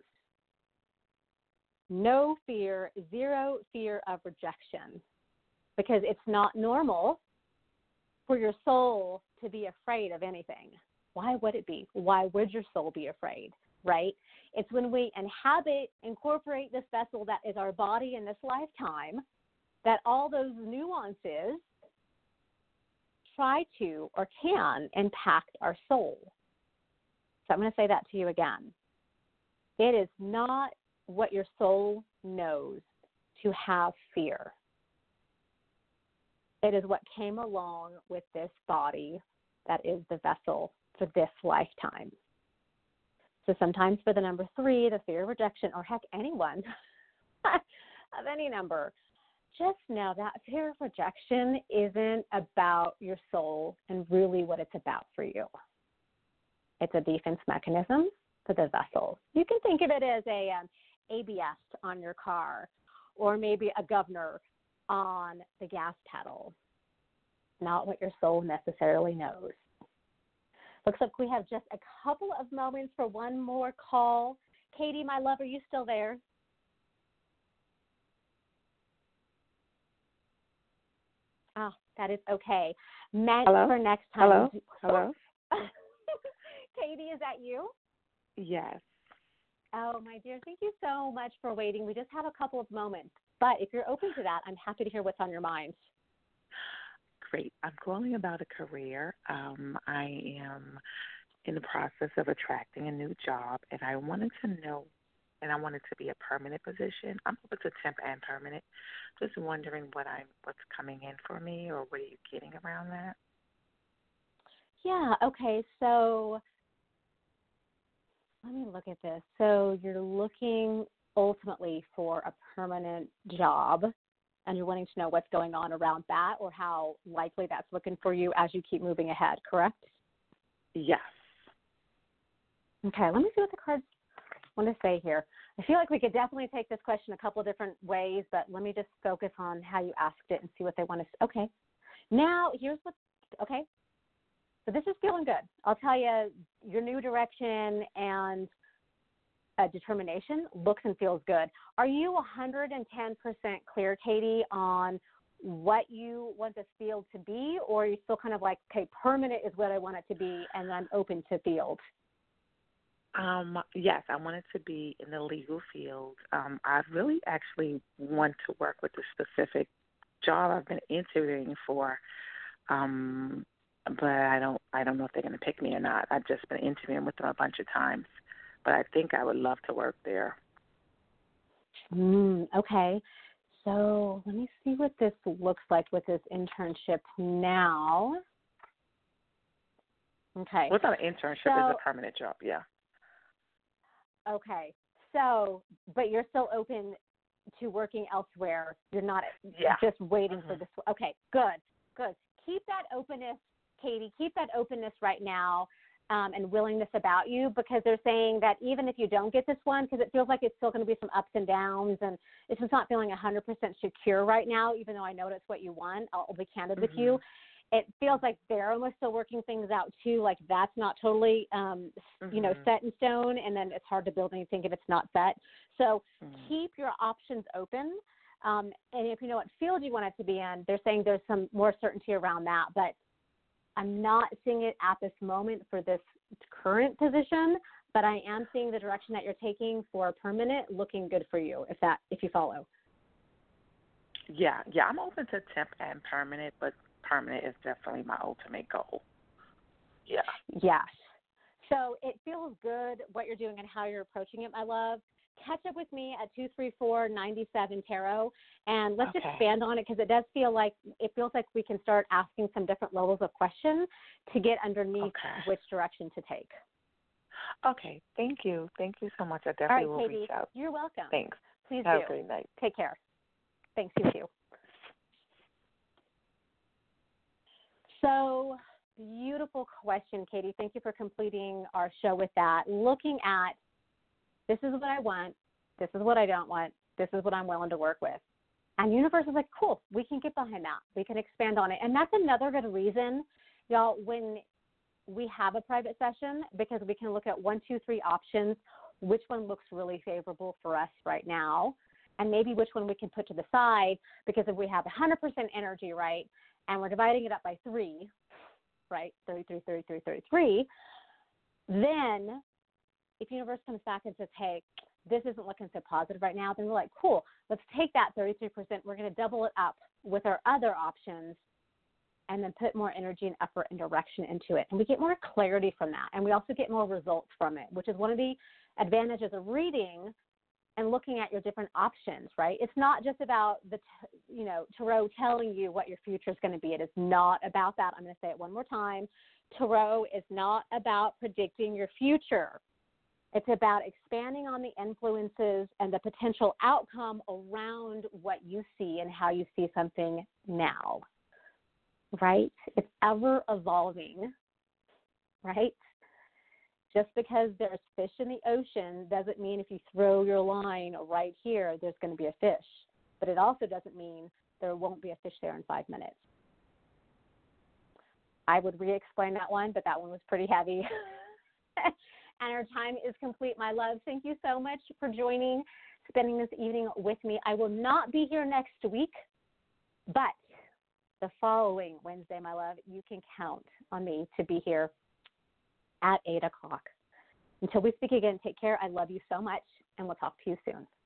No fear, zero fear of rejection, because it's not normal for your soul to be afraid of anything. Why would it be? Why would your soul be afraid, right? It's when we inhabit, incorporate this vessel that is our body in this lifetime, that all those nuances try to or can impact our soul. So I'm going to say that to you again. It is not what your soul knows to have fear. It is what came along with this body that is the vessel for this lifetime. So sometimes for the number three, the fear of rejection, or heck, anyone of any number, just know that fear of rejection isn't about your soul and really what it's about for you. It's a defense mechanism for the vessel. You can think of it as a um, A B S on your car, or maybe a governor on the gas pedal. Not what your soul necessarily knows. Looks like we have just a couple of moments for one more call. Katie, my love, are you still there? Ah, that is okay. Meant Hello? for next time. Hello? Hello? Katie, is that you? Yes. Oh, my dear, thank you so much for waiting. We just have a couple of moments. But if you're open to that, I'm happy to hear what's on your mind. Great. I'm calling about a career. Um, I am in the process of attracting a new job, and I wanted to know, and I want it to be a permanent position. I'm open to temp and permanent. Just wondering what I'm, what's coming in for me, or what are you getting around that? Yeah, okay, so let me look at this. So you're looking ultimately for a permanent job, and you're wanting to know what's going on around that, or how likely that's looking for you as you keep moving ahead, correct? Yes. Okay, let me see what the cards want to say here. I feel like we could definitely take this question a couple of different ways, but let me just focus on how you asked it and see what they want to say. Okay, now here's what, okay, so this is feeling good. I'll tell you, your new direction and uh, determination looks and feels good. Are you one hundred ten percent clear, Katie, on what you want this field to be, or are you still kind of like, okay, permanent is what I want it to be, and I'm open to field? Um, yes, I want it to be in the legal field. Um, I really actually want to work with a specific job I've been interviewing for, um, but I don't I don't know if they're going to pick me or not. I've just been interviewing with them a bunch of times, but I think I would love to work there. Mm, okay. So let me see what this looks like with this internship now. Okay. What's not an internship so, is a permanent job, yeah. Okay. So, but you're still open to working elsewhere. You're not yeah. just waiting mm-hmm. for this. Okay, good, good. Keep that openness, Katie. Keep that openness right now um, and willingness about you, because they're saying that even if you don't get this one, because it feels like it's still going to be some ups and downs, and it's just not feeling one hundred percent secure right now, even though I know that's what you want. I'll, I'll be candid mm-hmm. with you. It feels like they're almost still working things out too, like that's not totally, um, mm-hmm. you know, set in stone, and then it's hard to build anything if it's not set. So mm-hmm. keep your options open, um, and if you know what field you want it to be in, they're saying there's some more certainty around that, but I'm not seeing it at this moment for this current position, but I am seeing the direction that you're taking for permanent looking good for you, if that, if you follow. Yeah, yeah, I'm open to temp and permanent, but permanent is definitely my ultimate goal. Yeah. Yes. So it feels good what you're doing and how you're approaching it, my love. Catch up with me at two three four, nine seven tarot, and let's okay. expand on it, because it does feel like it feels like we can start asking some different levels of questions to get underneath okay. which direction to take. Okay. Thank you. Thank you so much. I definitely All right, will Katie, reach out. You're welcome. Thanks. Please Have do. a great night. Take care. Thanks, you too. So, beautiful question, Katie. Thank you for completing our show with that. Looking at, this is what I want, this is what I don't want, this is what I'm willing to work with. And universe is like, cool, we can get behind that. We can expand on it. And that's another good reason, y'all, when we have a private session, because we can look at one, two, three options, which one looks really favorable for us right now. and maybe which one we can put to the side, because if we have one hundred percent energy, right, and we're dividing it up by three, right, thirty-three, thirty-three, thirty-three, then if universe comes back and says, hey, this isn't looking so positive right now, then we're like, cool, let's take that thirty-three percent, we're going to double it up with our other options, and then put more energy and effort and direction into it. And we get more clarity from that. And we also get more results from it, which is one of the advantages of reading and looking at your different options, right? It's not just about the, you know, tarot telling you what your future is going to be. It is not about that. I'm going to say it one more time. Tarot is not about predicting your future. It's about expanding on the influences and the potential outcome around what you see and how you see something now. Right? It's ever evolving, right? Just because there's fish in the ocean doesn't mean if you throw your line right here, there's going to be a fish. But it also doesn't mean there won't be a fish there in five minutes. I would re-explain that one, but that one was pretty heavy. And our time is complete, my love. Thank you so much for joining, spending this evening with me. I will not be here next week, but the following Wednesday, my love, you can count on me to be here at eight o'clock. Until we speak again, take care. I love you so much, and we'll talk to you soon.